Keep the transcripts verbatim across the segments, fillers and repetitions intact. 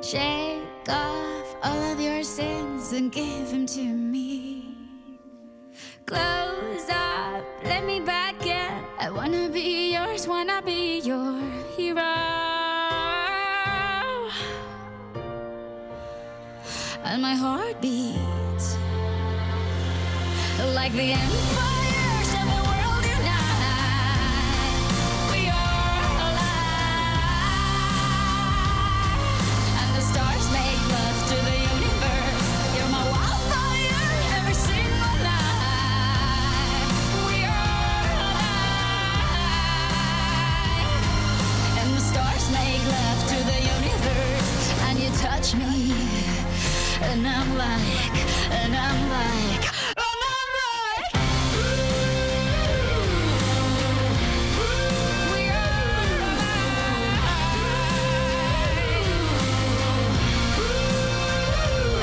Shake off all of your sins and give them to me. Close up, let me back in. I wanna be yours, wanna be your hero. And my heart beats like the empires of the world unite. We are alive, and the stars make love to the universe. You're my wildfire every single night. We are alive, and the stars make love to the universe. And you touch me, and I'm like, and I'm like, and I'm like, ooh, we are alive. Ooh,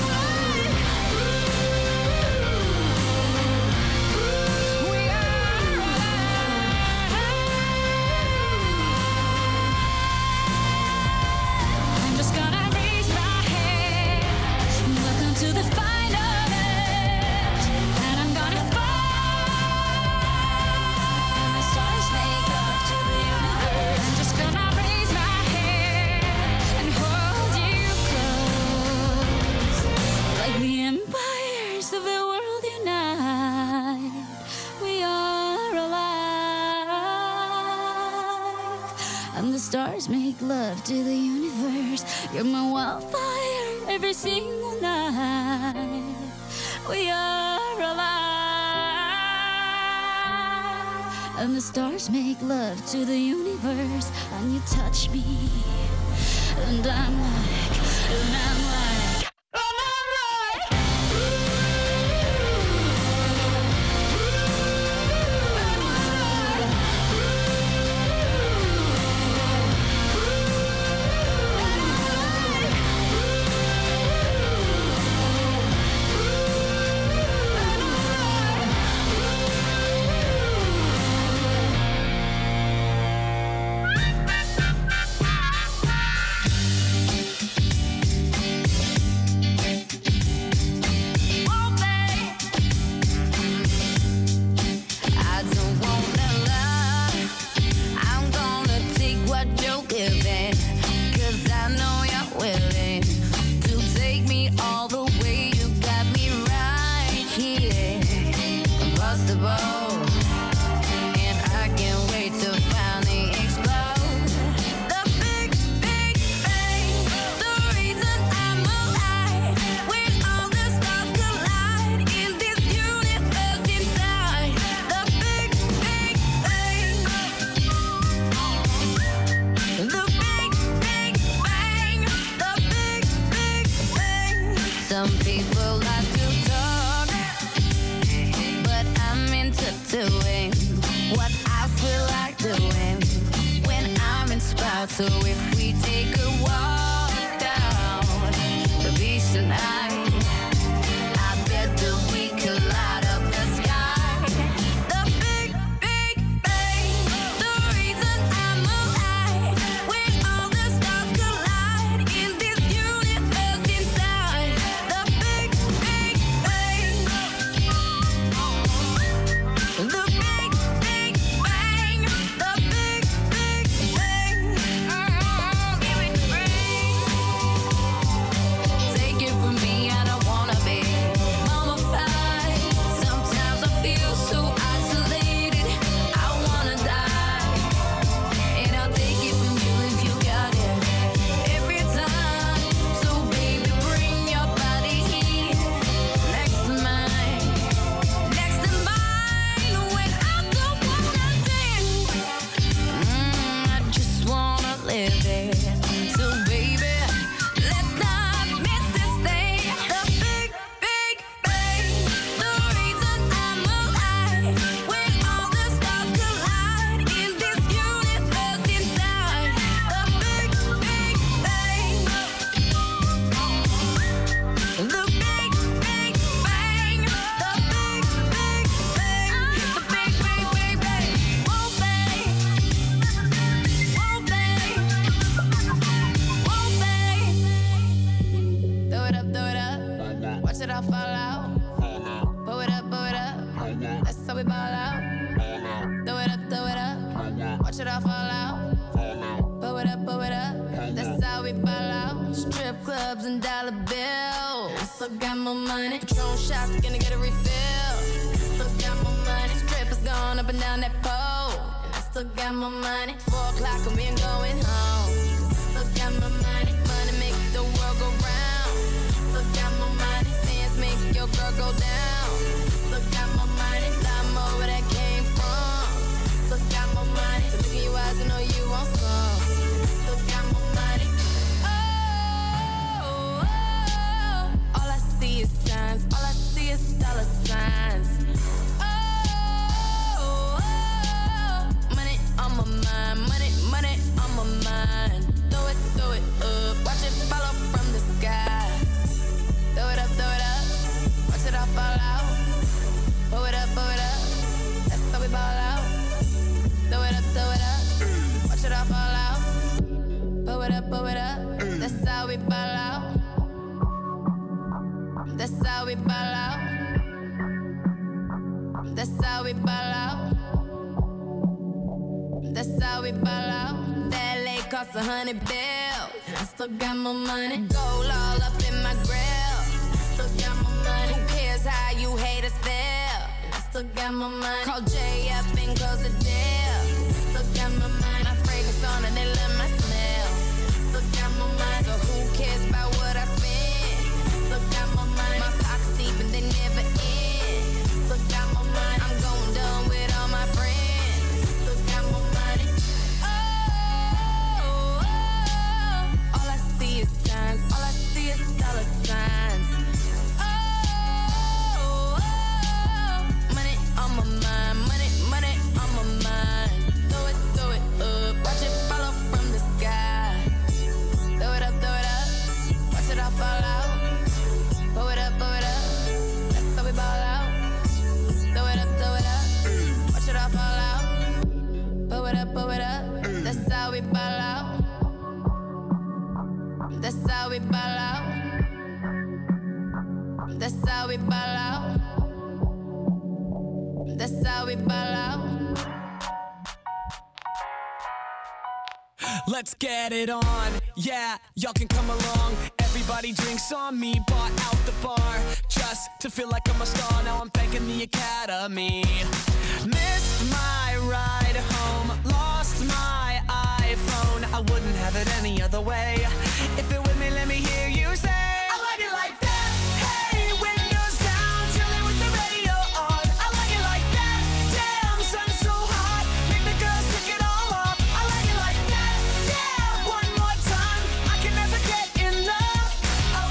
we are alive. I'm just gonna raise my head, welcome to the final edge, and I'm gonna fall. The stars make love to the universe. I'm just gonna raise my head and hold you close, like the empires of the world unite. We are alive, and the stars make love to the universe. You're my wildfire every single night. We are alive, and the stars make love to the universe. And you touch me, and I'm like, and I'm like, and I'm like, I don't wanna lie, I'm gonna take what you're giving, 'cause I know you're willing to take me all the way. You got me right here, impossible, and I can't wait to finally explode. The big, big bang, the reason I'm alive, when all the stars collide in this universe inside. The big, big bang, the big, big bang, the big, big bang. Some people like to talk, but I'm into doing what I feel like doing when I'm inspired. So if we take a walk down the beach tonight, I bet that we could light up the sky. The big, big bang, the reason I'm alive, when all the stars collide in this universe inside. The big, big bang, the big, big bang, the big, big bang. all fall out. Pull it up, pull it up. That's how we ball out. Throw it up, throw it up. Watch it all fall out. Pull it up, pull it up. That's how we ball out. Strip clubs and dollar bills. Still got more money. Patron shots, gonna get a refill. Still got more money. Strippers going up and down that pole. And I still got more money. Four o'clock and we ain't going home. Still got more money. Money make the world go round. Still got more money. Dance make your girl go down. Still got more money. Lot more where that came from. Still got more money. So look in your eyes and know you want some. Still got more money. Oh, oh, all I see is signs. All I see is dollar signs. Oh, oh, money on my mind. Money, money on my mind. Throw it, throw it up. Watch it follow from the sky. Throw it up, throw it up. Watch it all fall out. Pull it up, pull it up. That's how we ball out. Throw it up, throw it up. Watch it all fall out. Pull it up, pull it up. That's how we ball out. That's how we ball out. That's how we ball out. That's how we ball out. That lake cost a hundred bills. I still got more money. Gold all up in my grill. Still got more money. Who cares how you haters feel? I still got more money. Call Jay up and close the deal. Still got more money. My fragrance on and they love my smell. Still got more money. So who cares about what I spend? Still got more money. My pockets deep and they never end. Still got more money. I'm going down with all my friends. Still got more money. Oh, oh, all I see is signs. All I see is dollar signs. Oh, oh, money on my mind. Money, money on my mind. Throw it, throw it up. Watch it follow from the sky. Throw it up, throw it up. Watch it all fall out. Pull it up, pull it up. That's how we ball out. Throw it up, throw it up. Watch it all fall out. Pull it up, pull it up. That's how we ball out. That's how we ball out. That's how we ball out. That's how we ball out. Let's get it on, yeah, y'all can come along. Everybody drinks on me, bought out the bar just to feel like I'm a star. Now I'm thanking the Academy. Missed my ride home, lost my iPhone. I wouldn't have it any other way. If you're with me, let me hear you say, I like it like that. Hey, windows down, chilling with the radio on. I like it like that. Damn, sun's so hot, make the girls take it all off. I like it like that. Yeah, one more time, I can never get enough. Oh,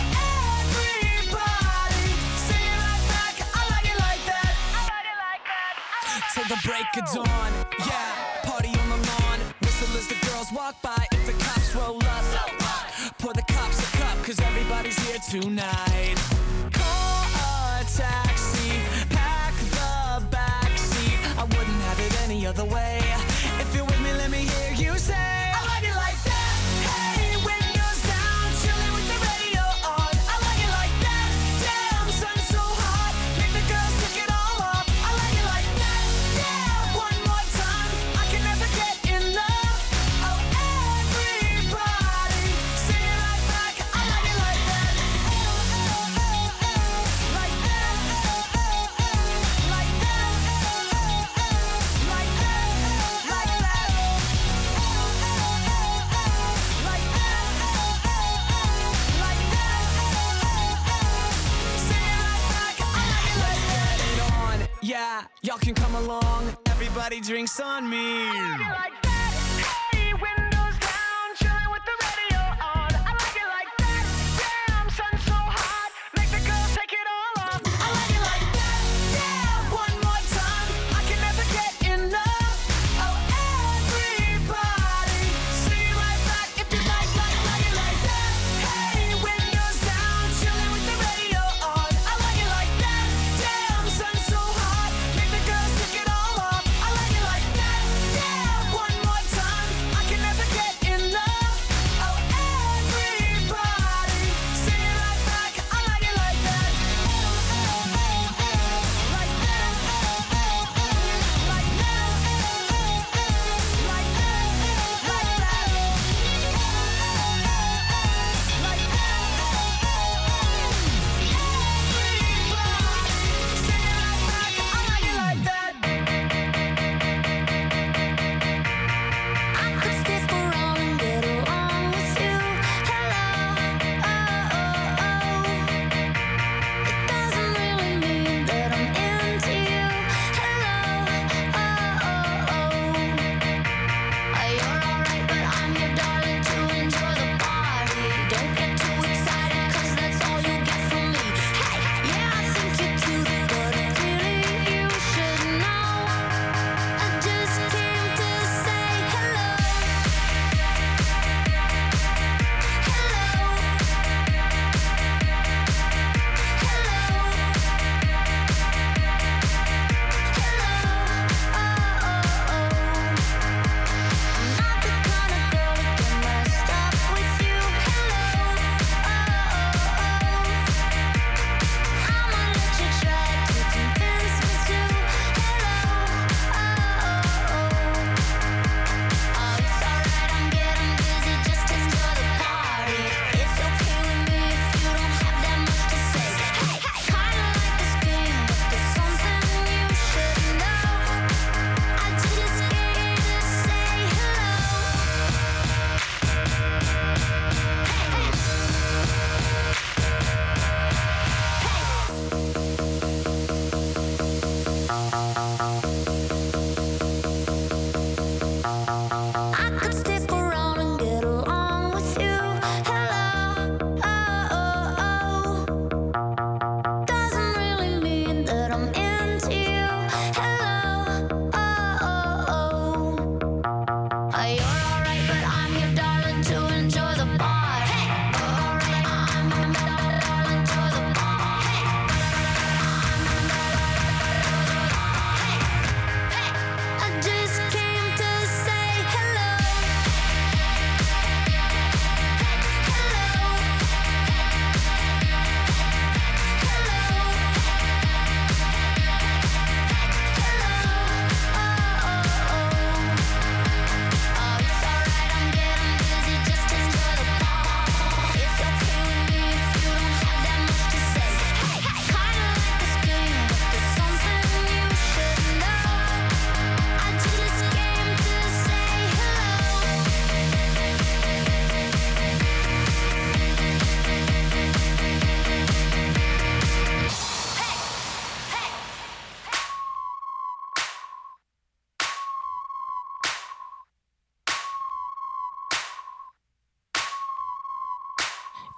everybody, sing it right back. I like it like that. I like it like that. Till the break of dawn, yeah, party on the lawn. Whistle as the girls walk by. If the cops roll up, pour the cops a cup, cause everybody's here tonight. Call a taxi, pack the backseat. I wouldn't have it any other way. If you're with me, let me hear you say, I like it like that. Hey, windows down, chilling with the radio on. I like it like that. Damn, sun's so hot, make the girls take it all off. I like it like that. Yeah, one more time, I can never get enough. Oh, everybody, sing it right back. I like it like that. Oh, oh, oh, oh, like that. Oh, oh, oh, like that. Oh, oh, oh, like that. Like that. Oh, oh, oh, like that. Oh, oh, like that. Oh, oh, sing it right back. I like it like that. Let's get it on, yeah, y'all can come along. Everybody drinks on me. I like it like that. Hey, windows down, chilling with the radio on. I like it like that. Damn, sun's so hot, make the girls take it all off. I like it like that. Yeah, one more time, I can never get enough. Oh, everybody, sing it right back if you like, like, like it like that. Hey, windows down, chilling with the radio on. I like it like that. Damn, sun's so hot, make the girls take it all off. I like it like that. Yeah, one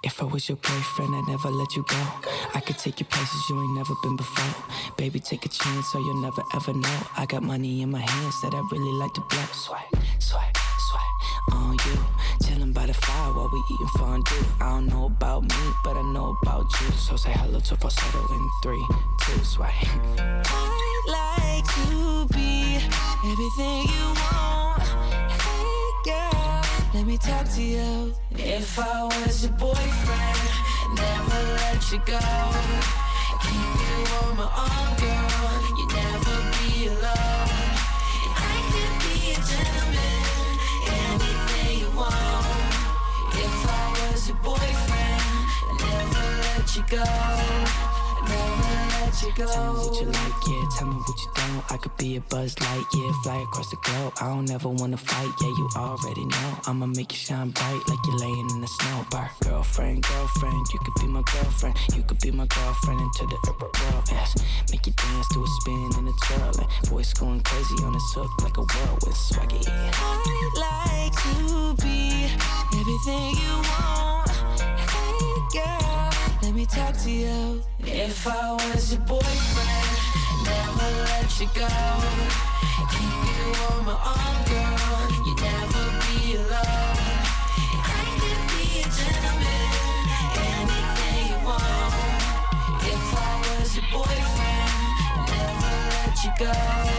If I was your boyfriend, I'd never let you go. I could take you places you ain't never been before. Baby, take a chance so you'll never ever know. I got money in my hands that I really like to blow. Swipe, swipe, swipe on you. Chillin' by the fire while we eating fondue. I don't know about me, but I know about you. So say hello to falsetto in three, two, swipe. I'd like to be everything you want. Hey girl, let me talk to you. If I was your boyfriend, never let you go. Keep you on my arm, girl. You never be alone. I could be a gentleman, anything you want. If I was your boyfriend, never let you go. Never let you go. Tell me what you like, yeah, tell me what you don't. I could be a Buzz Light, yeah, fly across the globe. I don't ever wanna fight, yeah, you already know. I'ma make you shine bright like you're laying in the snow. Bar. Girlfriend, girlfriend, you could be my girlfriend. You could be my girlfriend into the world, yes. Make you dance to a spin and a twirl. And voice going crazy on this hook like a whirlwind swaggy. I'd like to be everything you want. Hey girl, let me talk to you. If I was your boyfriend, never let you go. Keep you on my arm, girl. You never be alone. I could be a gentleman, anything you want. If I was your boyfriend, never let you go.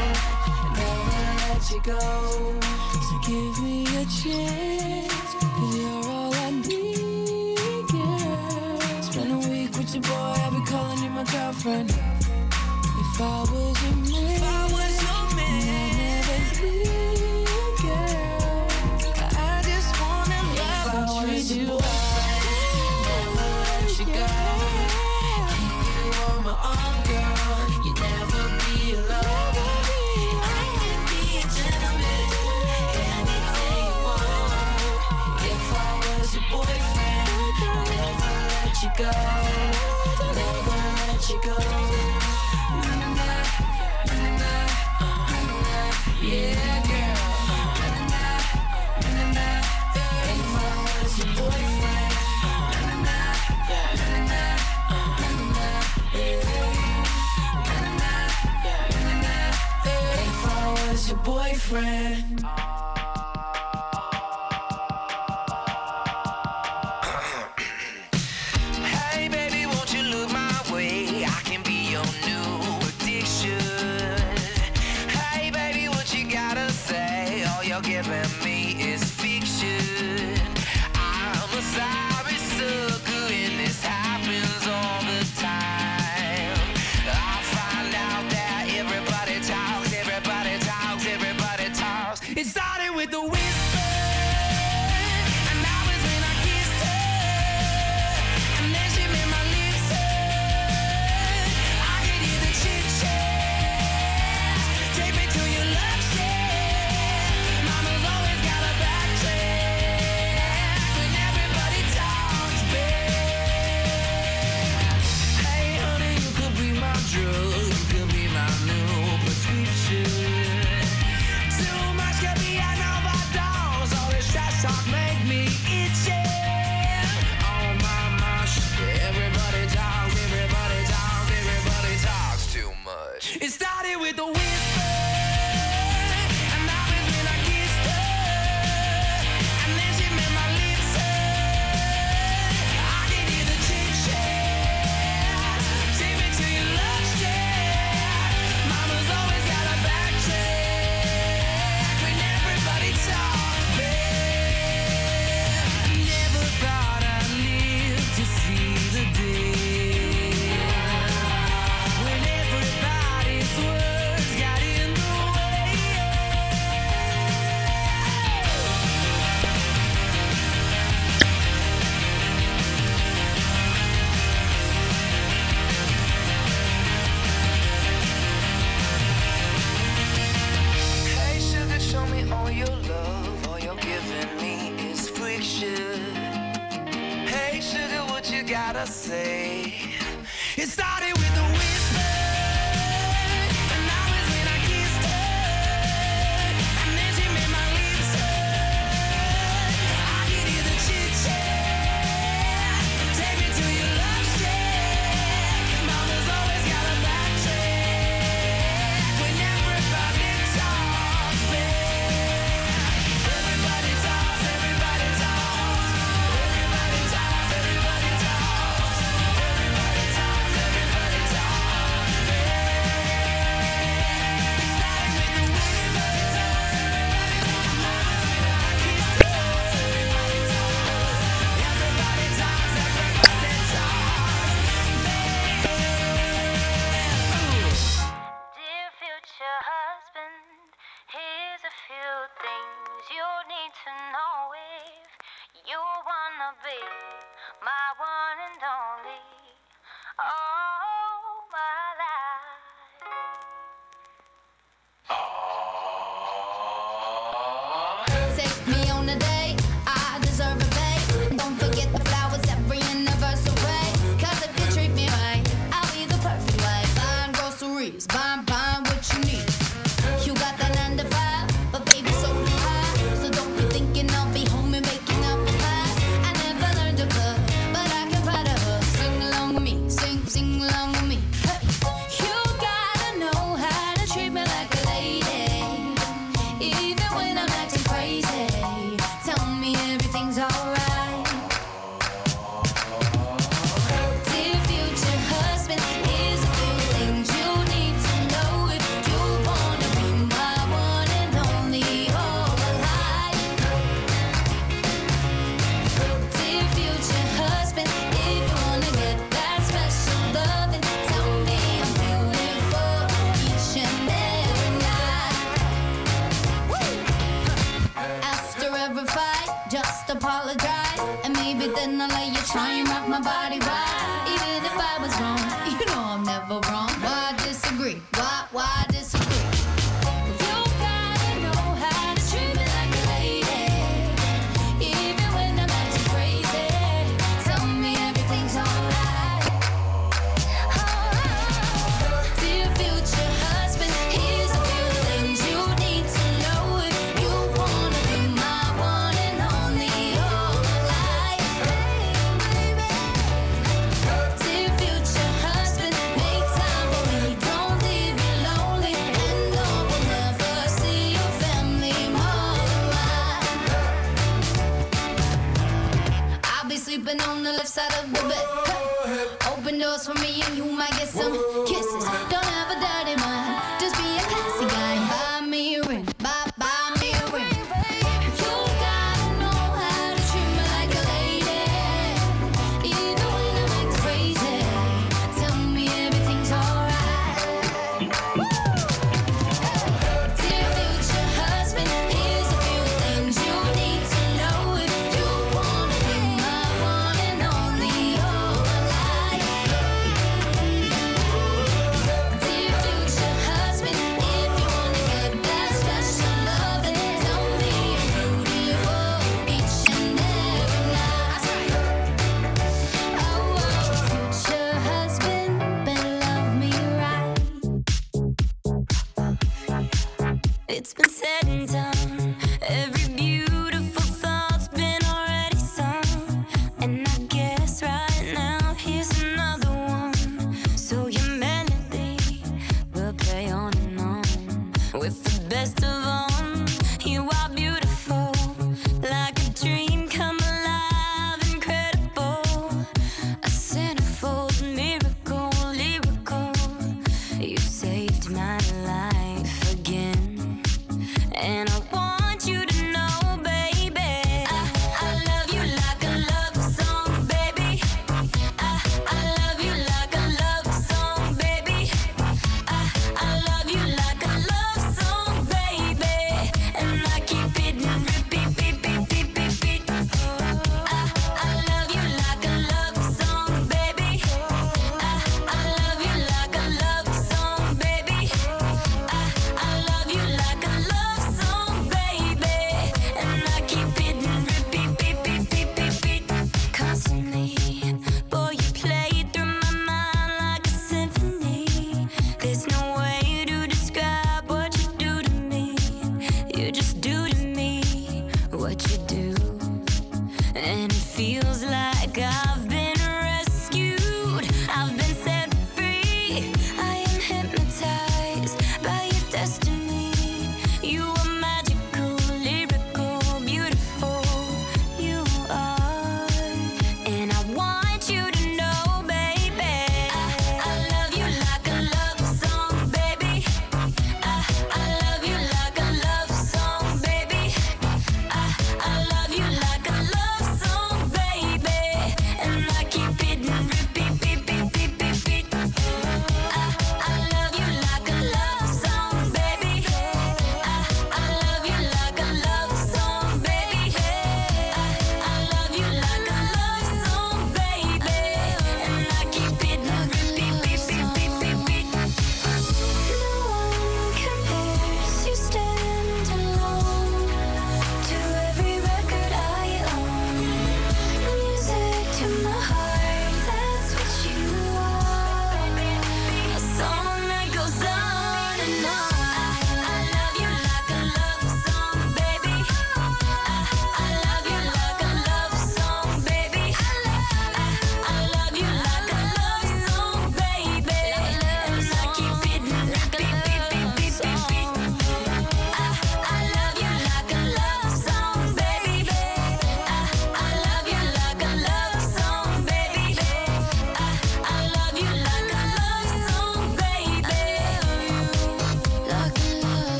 Never let you go. So give me a chance, 'cause you're all I need, girl. Spend a week with your boy, I'll be calling you my girlfriend. If I was your man, if I was your man, I'd never leave, girl. I just wanna love and treat you right. Never let you go. Keep you on my arm, girl. You never be alone. I can be a gentleman, anything you want. If I was your boyfriend, I'd never let you go. Never let you go. Yeah, girl. If I was your boyfriend, if I was your boyfriend. Hey baby, won't you look my way? I can be your new addiction. Hey baby, what you gotta say? All you're giving me is fiction. I'm a sorry sucker and this happens all the time. I find out that everybody talks, everybody talks, everybody talks. It started with the whisper, and that was when I kissed her, and then she made my lips hurt. I could hear the chit chat. Take me to your love shack. Mama's always got a backtrack when everybody talks back. Hey honey, you could be my drug, you could be my new prescription. Too much could be an overdose. All this trash talk make me itchy. Oh my gosh, everybody talks, everybody talks, everybody talks too much. It started with the whisper, and that was when I kissed her, and then she made my lips hurt. I could hear the chit chat. Take me to your love shack. Mama's always got a backtrack when everybody talks back. Never thought I'd live to see the day when everybody's words got in the way. Hey sugar, show me all your love. All you're giving me is friction. Hey sugar, what you gotta say? It started with the whisper, and that was when I kissed her, and then she made my lips hurt. I could hear the chit chat. my one and only, all my life. Take me on a date, I deserve a bait. Don't forget the flowers every anniversary. Cause if you treat me right, I'll be the perfect wife. Buying groceries, buying, buying what you need. You got that nine to five, but baby so do I. So don't be thinking I'll be home and making up the past. I never learned to cook, but I can fight a hook. Sing along with me, sing, sing along with me. Hey. You gotta know how to treat me like a lady, even when I'm acting crazy. Tell me everything's alright. Dear future husband, here's a few things you need to know if you wanna be my one and only all my life. Dear future husband, if you wanna get that special loving, tell me I'm beautiful each and every night. After every fight, just apologize, and maybe then I'll let you try and rock my body right. Even if I was wrong, you know I'm never wrong. Why disagree? Why, why disagree? You gotta know how to treat me like a lady, even when I'm acting crazy. Tell me everything's alright. Dear future husband, here's a few things you need to know if you wanna be my one and only all my life. Dear future husband, make time for me, don't leave me lonely, and no will never see your family more than mine. I'll be sleeping on the left side of the bed. Hey. Open doors for me and you might get some kisses. Don't have a dirty mind, just be a classy guy. Buy me a ring, buy, buy me a ring. You gotta know how to treat me like a lady, even when I'm acting crazy. Tell me everything's alright. Dear future husband, here's a few things you need to know if you wanna be my one and only all my life. Dear future husband, if you wanna get that special loving, tell me I'm beautiful each and every night. Oh, oh, future husband, better love me right. It's been said and done. Every beautiful thought's been already sung. And I guess right now here's another one. So your melody will play on and on. With the best of them, you are beautiful, like a dream come alive, incredible. A centerfold miracle, lyrical. You saved my life again. And I want you to know, baby, I, I love you like a love song, baby. I, I love you like a love song, baby. I, I love you like a love song, baby. And I keep it in repeat, beat, beat, beat, beat, beat. I, I love you like a love song, baby. I, I love you like a love song, baby. I, I love you like a love song, baby. And I keep it in repeat, beat, beat, beat, beat, beat. Constantly, boy, you play through my mind like a symphony. There's no way to describe what you do to me. You just do to me what you do. And it feels like I've been rescued. I've been set free. I am hypnotized by your destiny. You are magical, lyrical, beautiful. You are. And I want you to know, baby, I, I love you like a love song, baby. I, I love you like a love song, baby. I, I love you like a love song, baby. And I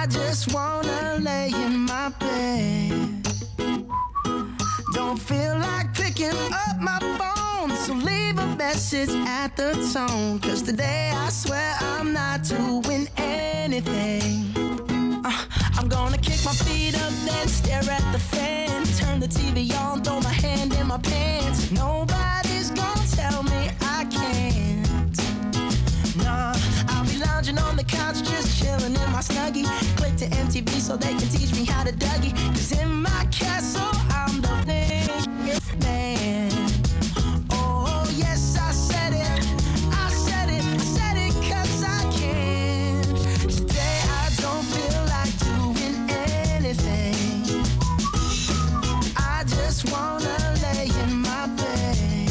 I just wanna lay in my bed. Don't feel like picking up my phone, so leave a message at the tone. Cause today I swear I'm not doing anything. uh, I'm gonna kick my feet up, then stare at the fan. Turn the T V on, throw my hand in my pants. Nobody's gonna tell me I can't. Nah, I'll be lounging on the couch, just chilling in my Snuggie. Click to M T V so they can teach me how to Dougie. Cause in my castle, I'm the biggest man. Oh, yes, I said it. I said it. I said it cause I can. Today I don't feel like doing anything. I just wanna lay in my bed.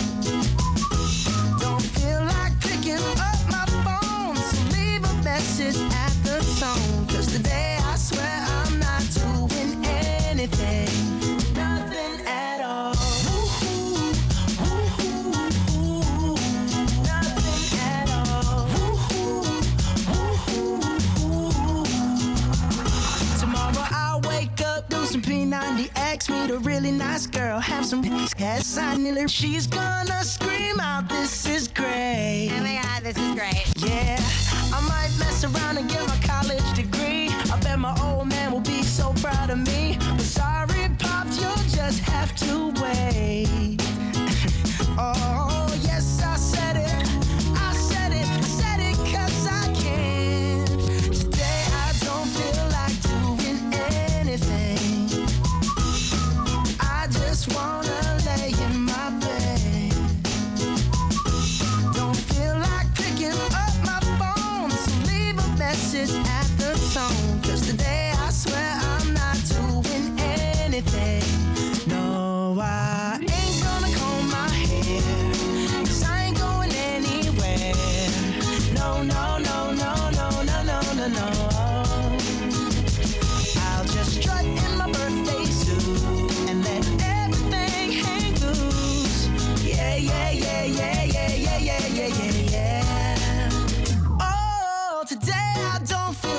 Don't feel like picking up my phone, so leave a message at the tone. Cause today I swear I'm not doing anything. Nothing at all. Woo-hoo, woo-hoo, nothing at all. Woo-hoo, woo-hoo. Tomorrow I'll wake up, do some P ninety X, meet a really nice girl, have some cats sign it. She's gonna scream out, this is great. Oh my god, this is great. Yeah, I might mess around and get my college degree. I bet my old man will be so proud of me. But sorry, Pops, you'll just have to wait. Oh, yes, I said it. I said it. I said it cause I can. Today I don't feel like doing anything. I just wanna lay in my bed. Don't feel like picking up my phone, so leave a message at the tone. Cause today I swear I'm not doing anything. No, I ain't gonna comb my hair, cause I ain't going anywhere. No, no, no, no, no, no, no, no, no. I'll just strut in my birthday suit and let everything hang loose. Yeah, yeah, yeah, yeah, yeah, yeah, yeah, yeah, yeah, yeah. Oh, today I don't feel